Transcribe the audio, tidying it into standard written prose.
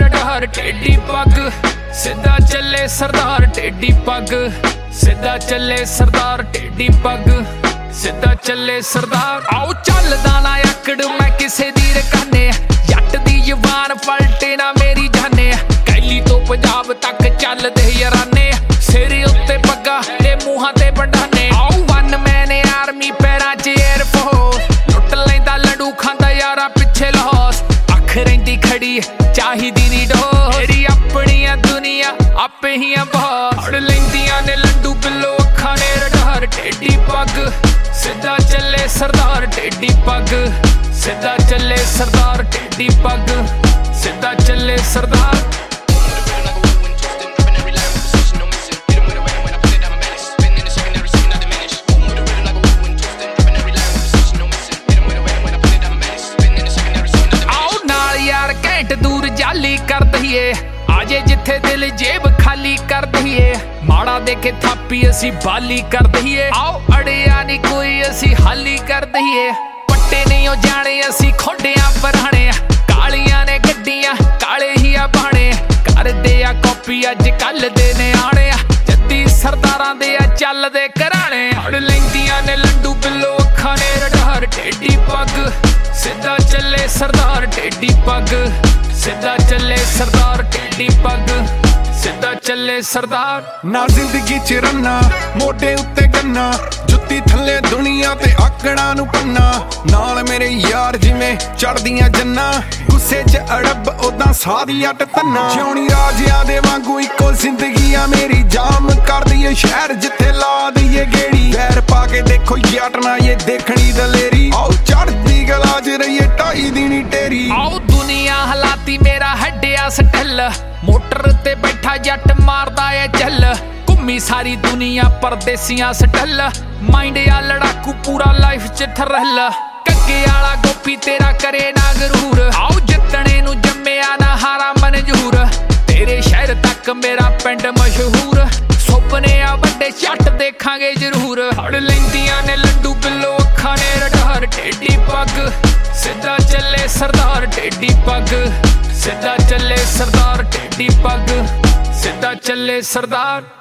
डहर टेढ़ी पग सीधा चले सरदार टेढ़ी पग सीधा चले सरदार टेढ़ी पग सीधा चले सरदार आओ चलदा ना आकड़ मैं किसे दी रकाने जट दी जवान पलटे ना मेरी जाने कैली तो पंजाब तक चलदे याराने सिर उत्ते पग्गा ते मूहां ते बंडाने आओ वन मैन आर्मी पैरां च एयरफोर्स लुट लैंदा लडू खांदा यारा पिछे लाहौस अख रहिंदी खड़ी चाहिदी नी डोर तेरी अपनी दुनिया आपे ही बहुत फड़ लैंदियां ने लड्डू बिल्लो अखां ने डहर टेढ़ी पग सीधा चले सरदार टेढ़ी पग सीधा चले सरदार टेढ़ी पग सीधा चले सरदार दूर जाली कर दईए आजे जिथे दिल जेब खाली कर दईए माड़ा देखे थापी असी बाली कर दईए आओ अड़िया नी कोई असी हाली कर दईए पट्टे नहीं हो जाने असी खोडियां बरहाने कालियां ने गड्डियां काले ही आ बहाने कर दे आ कॉपी अज कल दे ने आने जद्दी सरदारां दे आ चल दे घराने अड़ लैंदियां ने लड्डू बिल्लो अखां ने डहर टेढ़ी पग सीधा चले सरदार टेढ़ी पग सीधा चले सरदार टेढ़ी पग सीधा चले सरदार ना जिंदगी च रन्ना मोढे उत्ते गन्ना जुत्ती थल्ले दुनिया ते आकड़ा नू पन्ना नाल मेरे यार जिवें चढ़दियां जन्ना गुस्से च अड़ब ओदां सादी अट तन्ना जिउणी राजियां दे वांगू इक्को जिंदगी आ मेरी जाम कर दईए शहर जिथे ला दईए गेड़ी पैर पा के देखो याटना ये देखनी दलेरी आओ चढ़दी गला च रहीए ढाई दीनी टेरी आओ दुनिया हलाती मेरा हड्डिया सटल मोटर ते बैठा जट मारदा है चल घूमी सारी दुनिया परदेसियां सटल माइंड आ लड़ाकू पूरा लाइफ च थरल कग्गे आला गोपी तेरा करे ना गरूर आओ जितने नू जम्मिया ना हारा मंजूर तेरे शहर तक मेरा पिंड मशहूर सुपने आ बड़े झट देखांगे जरूर फड़ लैंदियां ने लड्डू बिल्लो अखां ने डहर टेढ़ी पग सीधा चले सरदार टेढ़ी पग सीधा चले सरदार टेढ़ी पग सीधा चले सरदार।